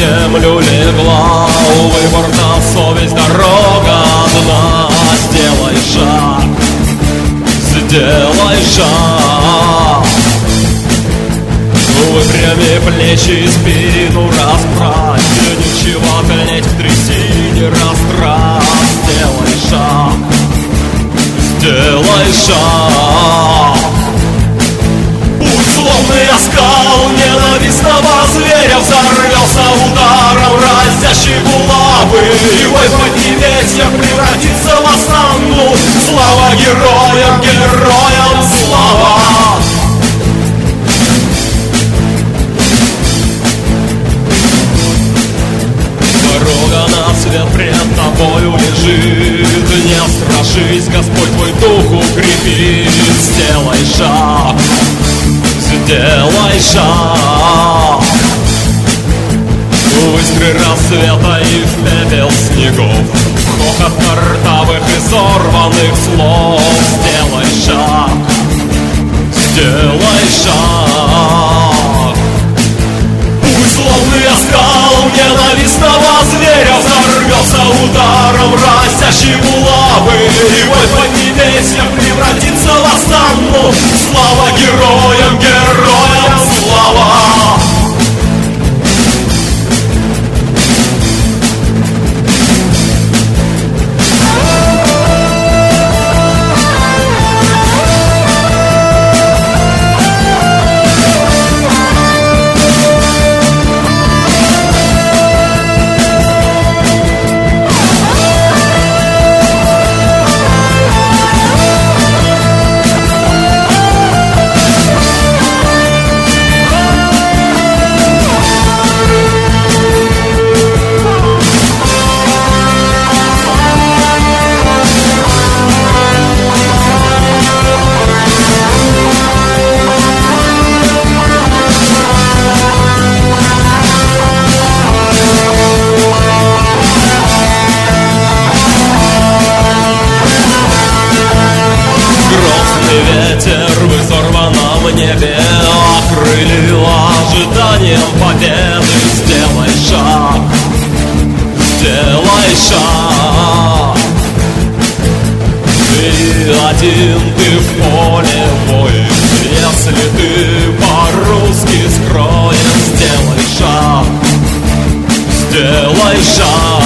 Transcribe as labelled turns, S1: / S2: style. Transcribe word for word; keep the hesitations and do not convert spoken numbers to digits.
S1: землю легла, выбор на совесть, дорога одна. Сделай шаг, сделай шаг, выпрями плечи и спину расправь, ничего клеть в трясине растрать. Сделай шаг, сделай шаг. Путь словный оскал ненавистного зверя взорвется ударом разящей булавы, и вой в поднебесьях превратится в основную. Слава героям, героям слава! Дорога на свет пред тобою лежит, не страшись, Господь твой дух укрепит. Сделай шаг, сделай шаг, в искры рассвета и в пепел снегов, хохот картавых и сорванных слов. Сделай шаг, сделай шаг. Пусть словный оскал ненавистного зверя взорвется ударом разящей булавы, и вой в поднебесьях превратится в осанну. Слава героям, героям слава! Ветер в изорванном небе окрылил ожиданием победы. Сделай шаг, сделай шаг, ты один, ты в поле воин, если ты по-русски скроен. Сделай шаг, сделай шаг.